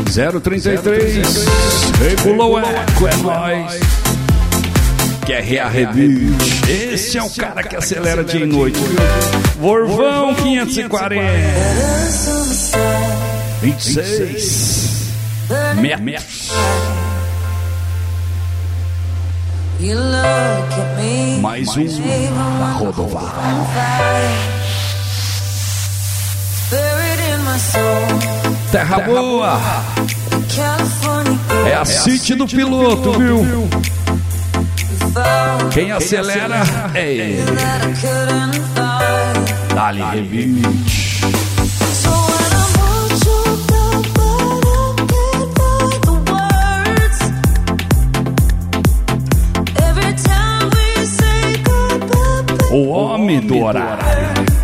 033, regulou o eco, é nóis. QRA Rebite, esse é o cara que acelera dia e noite. Vorvão 540, 26 metros. Mais um da Rodovar. Terra boa. É a City do piloto, viu? Quem acelera é ele. Dali Rebite. O homem do horário.